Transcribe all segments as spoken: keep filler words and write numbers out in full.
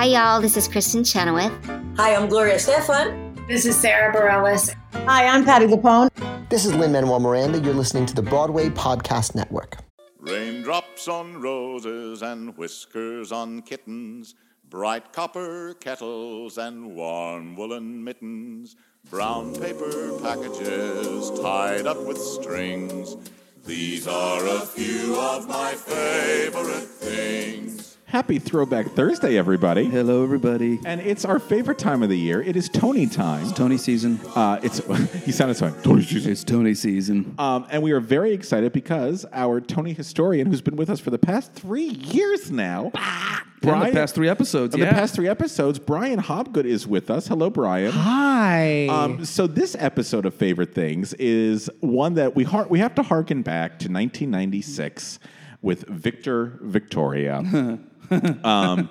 Hi, y'all. This is Kristen Chenoweth. Hi, I'm Gloria Stefan. This is Sarah Bareilles. Hi, I'm Patti LuPone. This is Lin-Manuel Miranda. You're listening to the Broadway Podcast Network. Raindrops on roses and whiskers on kittens, bright copper kettles and warm woolen mittens, brown paper packages tied up with strings. These are a few of my favorite things. Happy Throwback Thursday, everybody. Hello, everybody. And it's our favorite time of the year. It is Tony time. It's Tony season. Uh, it's He sounded so Tony season. It's Tony season. Um, and we are very excited because our Tony historian, who's been with us for the past three years now, Brian, the past three episodes, in yeah. the past three episodes, Brian Hobgood is with us. Hello, Brian. Hi. Um, so this episode of Favorite Things is one that we har- we have to harken back to nineteen ninety-six with Victor Victoria. um,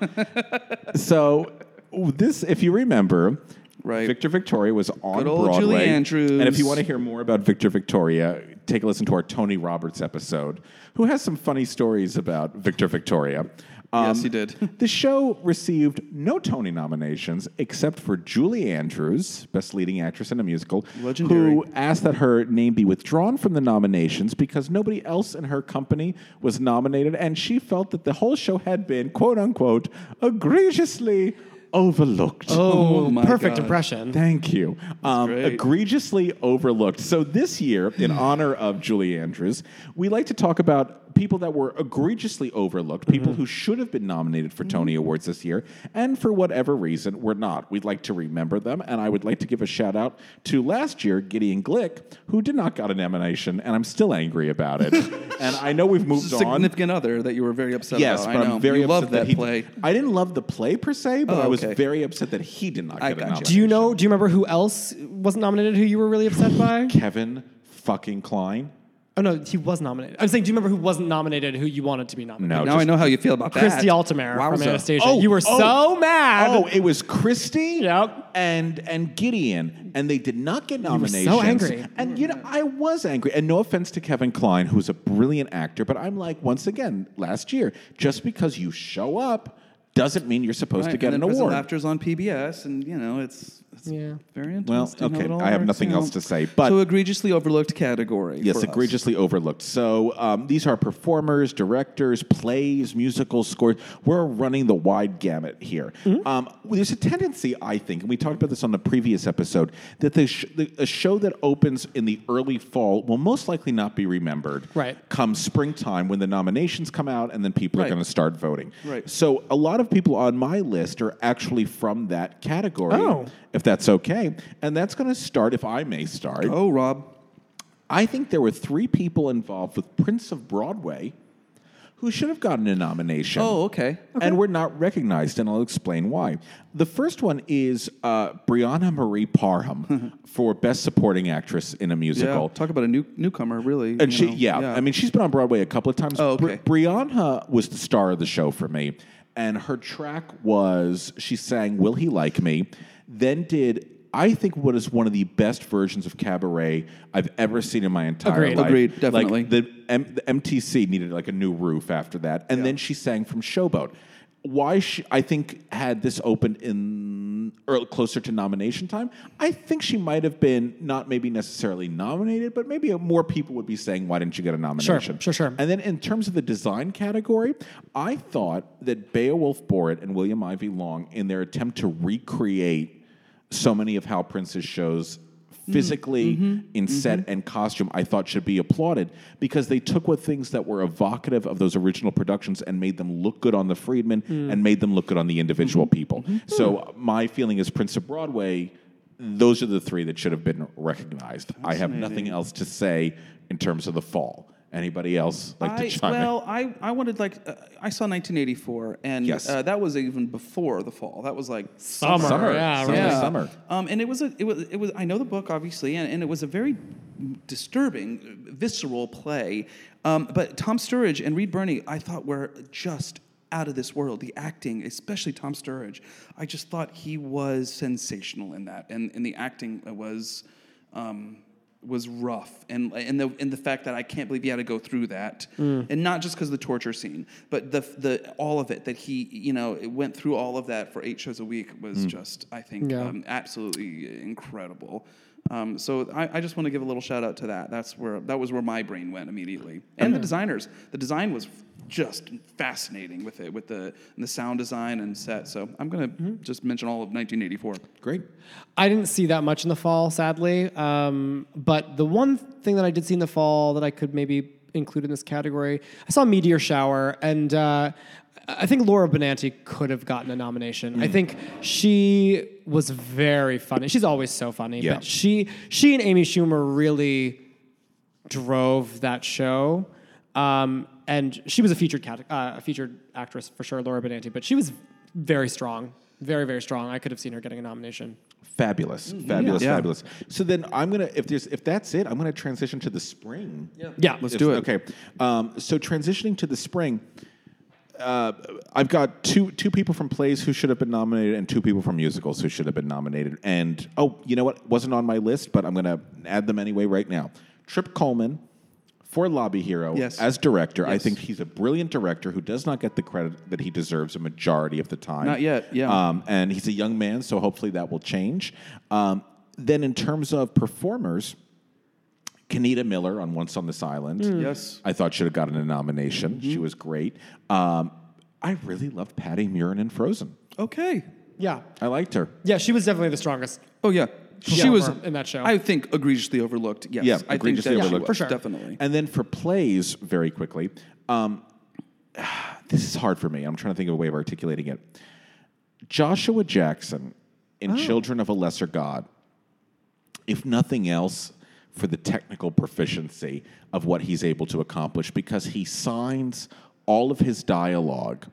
so this, if you remember, right. Victor Victoria was on Good old Broadway. Julie Andrews. And if you want to hear more about Victor Victoria, take a listen to our Tony Roberts episode, who has some funny stories about Victor Victoria. Um, yes, he did. The show received no Tony nominations except for Julie Andrews, Best Leading Actress in a Musical, Legendary. who asked that her name be withdrawn from the nominations because nobody else in her company was nominated, and she felt that the whole show had been, quote-unquote, egregiously overlooked. Oh, Oh my perfect God. impression. Thank you. Um, great. egregiously overlooked. So this year, in honor of Julie Andrews, we like to talk about people that were egregiously overlooked, people who should have been nominated for Tony Awards this year, and for whatever reason were not. We'd like to remember them, and I would like to give a shout out to last year, Gideon Glick, who did not get a nomination, and I'm still angry about it. And I know we've moved on. Significant other that you were very upset Yes, about. but I know. I'm very you upset loved that, that he. play. I didn't love the play per se, but Oh, I was okay. very upset that he did not I get a got you. nomination. Do you know? Do you remember who else wasn't nominated? Who you were really upset by? Kevin fucking Kline? Oh no, he was nominated. I'm saying, do you remember who wasn't nominated? Who you wanted to be nominated? No, Now just- I know how you feel about that. Christy Altamare from Wowza. Anastasia. Oh, you were oh, so mad. Oh, it was Christy Yep. and and Gideon, and they did not get were nominations. so angry. And you know, I was angry. And no offense to Kevin Kline, who's a brilliant actor, but I'm like, once again, last year, just because you show up doesn't mean you're supposed Right, to get and an then Prison award. Laughter's on P B S, and you know it's, it's Yeah. very Well, interesting. how okay, it all I have works, nothing you know. else to say, but- so egregiously overlooked category. Yes, for us. egregiously overlooked. So um, these are performers, directors, plays, musicals, scores. We're running the wide gamut here. Mm-hmm. Um, there's a tendency, I think, and we talked about this on the previous episode, that the, sh- the a show that opens in the early fall will most likely not be remembered. Right. Come springtime when the nominations come out and then people are Right. going to start voting. Right. So a lot of people on my list are actually from that category, Oh. if that's okay. And that's going to start, if I may start. Oh, Rob. I think there were three people involved with Prince of Broadway who should have gotten a nomination. Oh, okay. And were not recognized, and I'll explain why. The first one is uh, Brianna Marie Parham for Best Supporting Actress in a Yeah, Musical. talk about a new newcomer, really. And you she, know, yeah, I mean, she's been on Broadway a couple of times. Oh, Bri- okay. Brianna was the star of the show for me, and her track was, she sang Will He Like Me, then did, I think, what is one of the best versions of cabaret I've ever seen in my entire Agreed. life. Agreed, definitely. Like the, M- the M T C needed like a new roof after that, and then she sang from Showboat. Why she, I think, had this opened in or closer to nomination time, I think she might have been not maybe necessarily nominated, but maybe more people would be saying, why didn't you get a nomination? sure, sure. And then in terms of the design category, I thought that Beowulf Boritt and William Ivy Long, in their attempt to recreate so many of Hal Prince's shows physically, Mm-hmm. in set and costume, I thought should be applauded because they took what things that were evocative of those original productions and made them look good on the Friedman Mm. and made them look good on the individual Mm-hmm. people. So my feeling is Prince of Broadway, those are the three that should have been recognized. I have nothing else to say in terms of the fall. Anybody else like I, to chime well, in? I, I wanted like uh, I saw nineteen eighty-four, and Yes. uh, that was even before the fall. That was like Summer. Summer, Yeah, summer, right. summer. Um, and it was a it was it was I know the book obviously, and, and it was a very disturbing, visceral play. Um, but Tom Sturridge and Reed Birney, I thought were just out of this world. The acting, especially Tom Sturridge, I just thought he was sensational in that, and and the acting was. Um, was rough, and and the and the fact that I can't believe he had to go through that, mm. and not just because of the torture scene, but the the all of it that he you know it went through all of that for eight shows a week was mm. just I think yeah. um, absolutely incredible. Um, so I, I just want to give a little shout out to that. That's where that was where my brain went immediately, and okay. the designers. The design was just fascinating with it, with the and the sound design and set. So I'm going to mm-hmm. just mention all of nineteen eighty-four. Great. I didn't see that much in the fall, sadly. Um, but the one thing that I did see in the fall that I could maybe include in this category, I saw Meteor Shower, and uh, I think Laura Benanti could have gotten a nomination. Mm. I think she was very funny. She's always so funny, yeah. but she she and Amy Schumer really drove that show. Um, and she was a featured cat, uh, a featured actress for sure, Laura Benanti, but she was very strong, very very strong. I could have seen her getting a nomination. Fabulous, fabulous, yeah. fabulous. So then I'm gonna, if there's, if that's it, I'm gonna transition to the spring. Yeah, yeah let's if, do it. Okay, um, so transitioning to the spring, uh, I've got two two people from plays who should have been nominated, and two people from musicals who should have been nominated. And oh, you know what? Wasn't on my list, but I'm gonna add them anyway right now. Trip Coleman for Lobby Hero yes. as director. Yes. I think he's a brilliant director who does not get the credit that he deserves a majority of the time. Not yet, yeah. Um, and he's a young man, so hopefully that will change. Um, then in terms of performers, Kenita Miller on Once on This Island. Mm. Yes. I thought should have gotten a nomination. Mm-hmm. She was great. Um, I really loved Patty Murin in Frozen. Okay. Yeah. I liked her. Yeah, she was definitely the strongest. Oh, yeah. She Yeah, was in that show. I think egregiously overlooked. Yes, Yeah, I egregiously think that overlooked. she For was, sure. definitely. And then for plays, very quickly, um, this is hard for me. I'm trying to think of a way of articulating it. Joshua Jackson in Children of a Lesser God, if nothing else, for the technical proficiency of what he's able to accomplish, because he signs all of his dialogue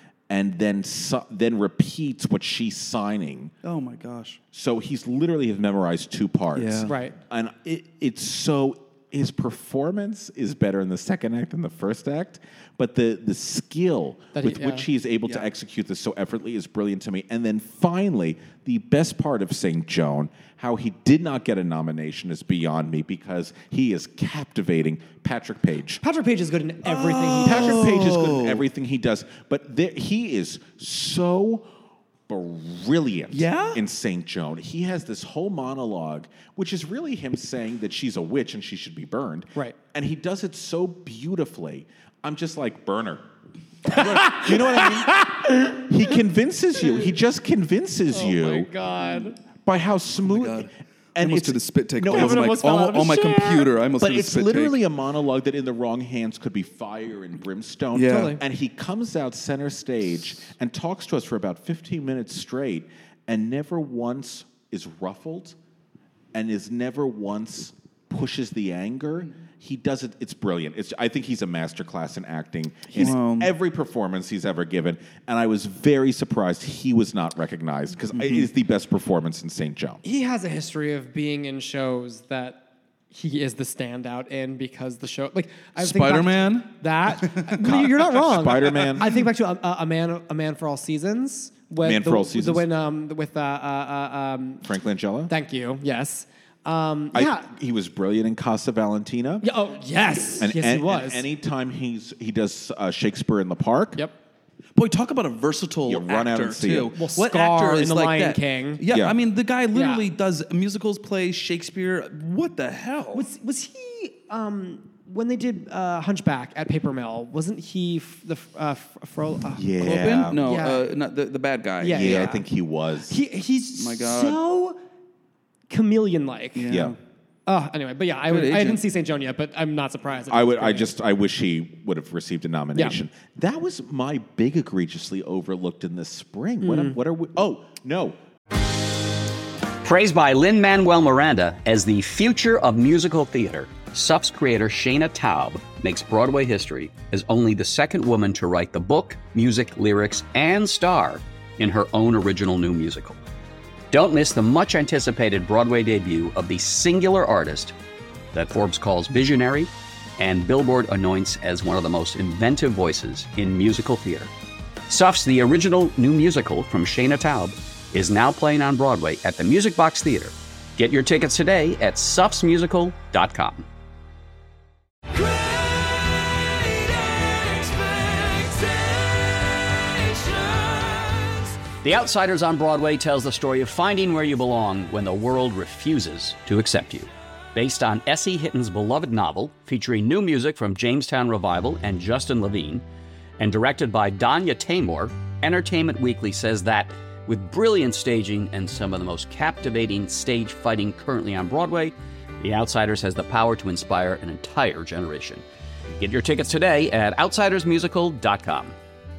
and then su- then repeats what she's signing. Oh my gosh! So he's literally has memorized two parts. Yeah. Right. And it, it's so his performance is better in the second act than the first act, but the the skill That he- with yeah. which he is able to Yeah. execute this so effortlessly is brilliant to me. And then finally, the best part of Saint Joan, how he did not get a nomination is beyond me, because he is captivating. Patrick Page. Patrick Page is good in everything he does. Patrick Page is good in everything he does, but there, he is so brilliant Yeah? in Saint Joan. He has this whole monologue, which is really him saying that she's a witch and she should be burned. Right. And he does it so beautifully. I'm just like, burn her. You know what I mean? He convinces you. He just convinces Oh you my God. by how smooth. God. And I almost it's did a spit take no, on, it's my, almost fell on, out of on my his chair. computer. I almost but did a it's spit literally take. a monologue that in the wrong hands could be fire and brimstone. Yeah. Totally. And he comes out center stage and talks to us for about fifteen minutes straight and never once is ruffled and is never once pushes the anger. He does it. It's brilliant. It's, I think he's a masterclass in acting in Um, every performance he's ever given. And I was very surprised he was not recognized, because it is the best performance in Saint Joan. He has a history of being in shows that he is the standout in, because the show, like I think back to Spider-Man? That you're not wrong. Spider-Man. I think back to a, a man, a man for all seasons. When Man the, for All Seasons? The when um with uh, uh, uh um. Frank Langella? Thank you. Yes. Um. I- Yeah. he was brilliant in Casa Valentina. Yeah. Oh yes. And, yes, and, he was. and anytime he's he does uh, Shakespeare in the Park. Yep. Boy, talk about a versatile You run out actor and see too. it. Well, what Scar actor in is The like Lion that? King. Yeah, Yeah. I mean the guy literally Yeah. does musicals, plays Shakespeare. What the hell? Was was he um when they did uh, Hunchback at Paper Mill? Wasn't he f- the f- uh, f- Fro- uh, Yeah. Clopin? No, Yeah. uh, not the, the bad guy. Yeah, Yeah, I yeah. think he was. He he's My God. so chameleon-like. Yeah. yeah. Oh, anyway, but yeah, I, Good would, I agent. didn't see Saint Joan yet, but I'm not surprised. I would. I just. I wish he would have received a nomination. That was my big egregiously overlooked in the spring. What? am- What are we? Oh no. Praised by Lin-Manuel Miranda as the future of musical theater, S U F's creator Shayna Taub makes Broadway history as only the second woman to write the book, music, lyrics, and star in her own original new musical. Don't miss the much-anticipated Broadway debut of the singular artist that Forbes calls visionary and Billboard anoints as one of the most inventive voices in musical theater. S U F's The Original New Musical from Shayna Taub is now playing on Broadway at the Music Box Theater Get your tickets today at suffs musical dot com. The Outsiders on Broadway tells the story of finding where you belong when the world refuses to accept you. Based on S E. Hitton's beloved novel, featuring new music from Jamestown Revival and Justin Levine, and directed by Danya Taymor, Entertainment Weekly says that, with brilliant staging and some of the most captivating stage fighting currently on Broadway, The Outsiders has the power to inspire an entire generation. Get your tickets today at outsiders musical dot com.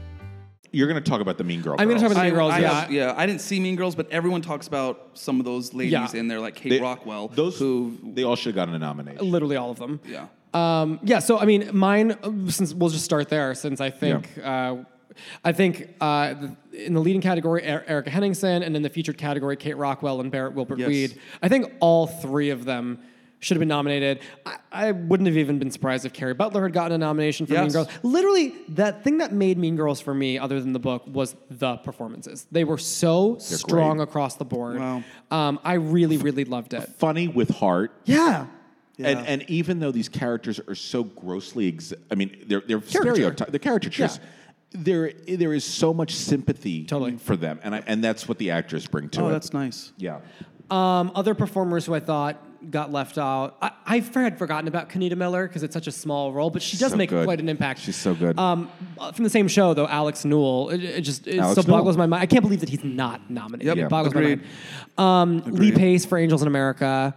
You're going to talk about the Mean Girl. I'm going to talk about the Mean Girls, I, yeah. have- yeah, I didn't see Mean Girls, but everyone talks about some of those ladies Yeah. in there, like Kate Rockwell, Those who, they all should have gotten a nomination. Literally all of them. yeah. Um, yeah, so I mean, mine. uh, Since we'll just start there, since I think, uh, I think uh, the, in the leading category, er- Erica Henningsen, and in the featured category, Kate Rockwell and Barrett Wilbert Yes. Weed. I think all three of them should have been nominated. I, I wouldn't have even been surprised if Carrie Butler had gotten a nomination for Mean Yes. Girls. Literally, that thing that made Mean Girls for me, other than the book, was the performances. They were so strong great. across the board. Wow. Um, I really, really loved it. Funny with heart. Yeah. And, and even though these characters are so grossly, ex- I mean, they're they're stereotypes, they're caricatures. Yeah. There, there is so much sympathy Totally. for them, and I, and that's what the actors bring to Oh, it. that's nice. Yeah. Um, other performers who I thought got left out. I, I had forgotten about Kenita Miller because it's such a small role, but she does So make good. quite an impact. She's so good. Um, from the same show, though, Alex Newell. It, it just it Alex so boggles Newell. my mind. I can't believe that he's not nominated. Yep. It Yeah. boggles Agreed. my mind. Um, Lee Agreed. Pace for Angels in America.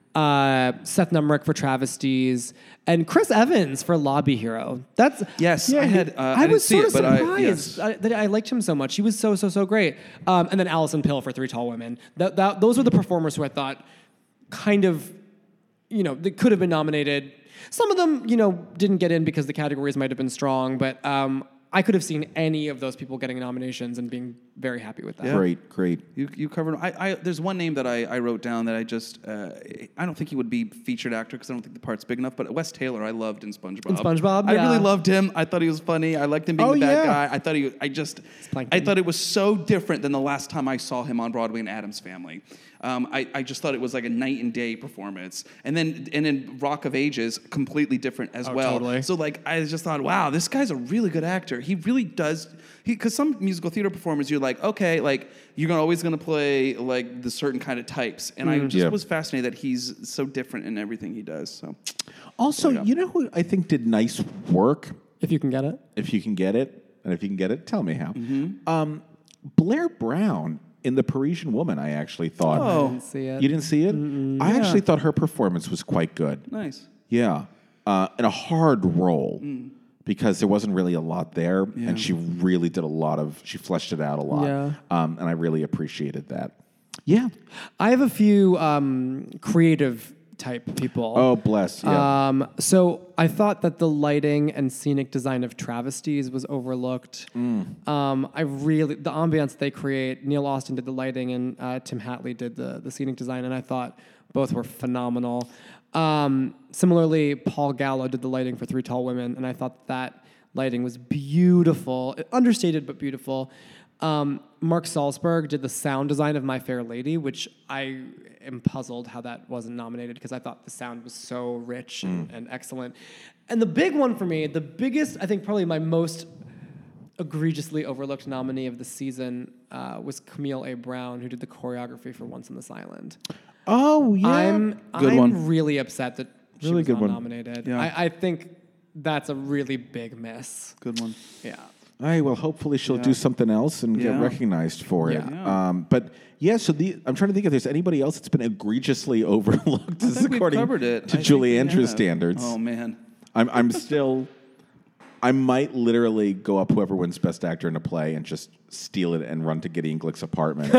Uh, Seth Numrick for Travesties. And Chris Evans for Lobby Hero. That's Yes, I had. Uh, I, I didn't was see sort it, of but I, surprised yes. I, that I liked him so much. He was so, so, so great. Um, and then Alison Pill for Three Tall Women. That, that, those were the performers who I thought kind of, you know, they could have been nominated. Some of them, you know, didn't get in because the categories might have been strong, but um, I could have seen any of those people getting nominations and being very happy with that. Yeah. Great, great. You, you covered. I, I there's one name that I, I wrote down that I just uh, I don't think he would be featured actor because I don't think the part's big enough. But Wes Taylor, I loved in SpongeBob. In SpongeBob, I yeah. really loved him. I thought he was funny. I liked him being Oh, the bad yeah. guy. I thought he. I just. Plankton. I thought it was so different than the last time I saw him on Broadway in Addams Family. Um, I, I just thought it was like a night and day performance, and then and then Rock of Ages, completely different as Oh, well. totally. So like I just thought, wow, this guy's a really good actor. He really does. He because some musical theater performers, you're like, okay, like you're gonna, always going to play like the certain kind of types, and I just Yeah. was fascinated that he's so different in everything he does. So Also, Yeah. you know who I think did nice work, If you can get it. if you can get it, and if you can get it, tell me how. Mm-hmm. Um, Blair Brown in The Parisian Woman, I actually thought. Oh. I didn't see it. You didn't see it? I actually thought her performance was quite good. nice. Yeah. Uh, in a hard role because there wasn't really a lot there, and she really did a lot of, she fleshed it out a lot. Yeah. Um, and I really appreciated that. Yeah. I have a few um, creative type people. Oh, bless. Yeah. Um, so I thought that the lighting and scenic design of Travesties was overlooked. Um, I really the ambiance they create. Neil Austin did the lighting, and uh, Tim Hatley did the the scenic design, and I thought both were phenomenal. Um, similarly, Paul Gallo did the lighting for Three Tall Women, and I thought that lighting was beautiful, understated but beautiful. Um, Mark Salzberg did the sound design of My Fair Lady, which I am puzzled how that wasn't nominated because I thought the sound was so rich and, and excellent. And the big one for me, the biggest, I think probably my most egregiously overlooked nominee of the season uh, was Camille A. Brown, who did the choreography for Once on This Island. oh, yeah. I'm, Good I'm one. really upset that she Really was good not one. nominated. Yeah. I, I think that's a really big miss. Good one. Yeah. All right, well, hopefully she'll do something else and get Yeah. recognized for it. Yeah. Um, but yeah, so the I'm trying to think if there's anybody else that's been egregiously overlooked. This is I think we've according covered it. to I think Julie we Andrews have. standards. Oh man. I'm I'm still. I might literally go up whoever wins Best Actor in a play and just steal it and run to Gideon Glick's apartment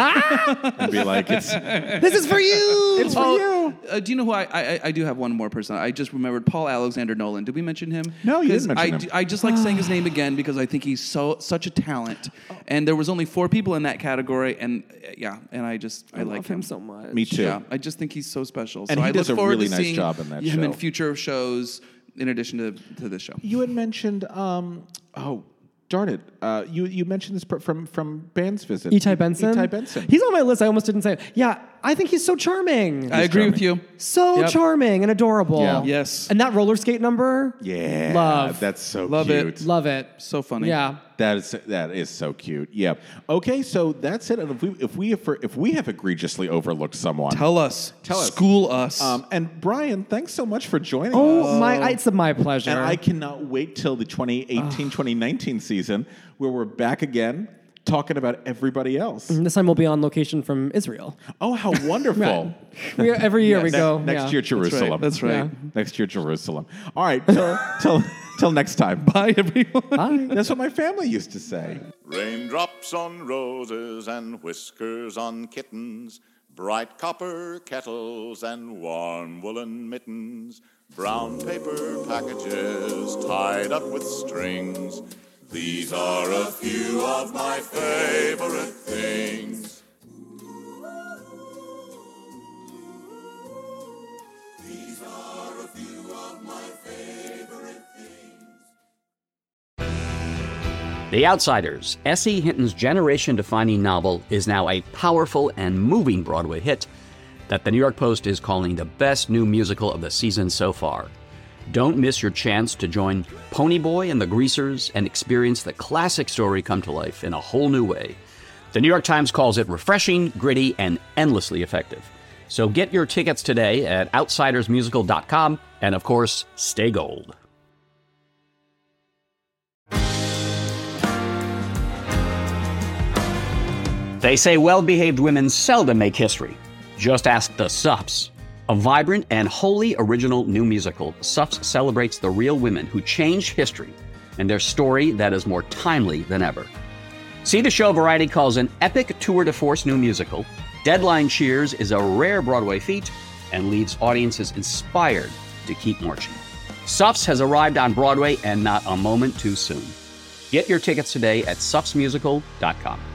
and be like, "It's This is for you! it's for Oh, you." uh, do you know who I, I I do have one more person. I just remembered Paul Alexander Nolan. Did we mention him? No, you 'Cause didn't mention I, him. d- I just like saying his name again because I think he's so such a talent. And there was only four people in that category, and uh, yeah, and I just I, I like love him so much. Me too. Yeah, I just think he's so special. And so he I does look a forward really to nice seeing job in that him in show. future shows. In addition to, to this show. You had mentioned, um, oh, darn it! Uh, you you mentioned this per- from from Band's visit. Etai Benson? Etai Benson. He's on my list. I almost didn't say it. Yeah, I think he's so charming. I agree with you. So Yep. charming and adorable. Yeah. Yes. And that roller skate number. Yeah. Love. That's so Love cute. it. Love it. So funny. Yeah. That is that is so cute. Yeah. Okay, so that's it. And if we if we have, if we have egregiously overlooked someone, Tell us. Tell us. School us. Um, and Brian, thanks so much for joining Oh, us. my, it's my pleasure. And I cannot wait till the twenty eighteen twenty nineteen season where we're back again talking about everybody else. This time we'll be on location from Israel. Oh, how wonderful. We, every year we Ne- go. Next yeah. year, Jerusalem. That's right. Yeah. Next year, Jerusalem. All right, till, till, till next time. Bye, everyone. Bye. That's what my family used to say. Raindrops on roses and whiskers on kittens, bright copper kettles and warm woolen mittens, brown paper packages tied up with strings. These are a few of my favorite things. These are a few of my favorite things. The Outsiders, S E. Hinton's generation-defining novel, is now a powerful and moving Broadway hit that the New York Post is calling the best new musical of the season so far. Don't miss your chance to join Ponyboy and the Greasers and experience the classic story come to life in a whole new way. The New York Times calls it refreshing, gritty, and endlessly effective. So get your tickets today at outsiders musical dot com, and of course, stay gold. They say well-behaved women seldom make history. Just ask the Suffs. A vibrant and wholly original new musical, Suffs celebrates the real women who changed history and their story that is more timely than ever. See the show Variety calls an epic tour de force new musical. Deadline cheers is a rare Broadway feat and leaves audiences inspired to keep marching. Suffs has arrived on Broadway and not a moment too soon. Get your tickets today at suffs musical dot com.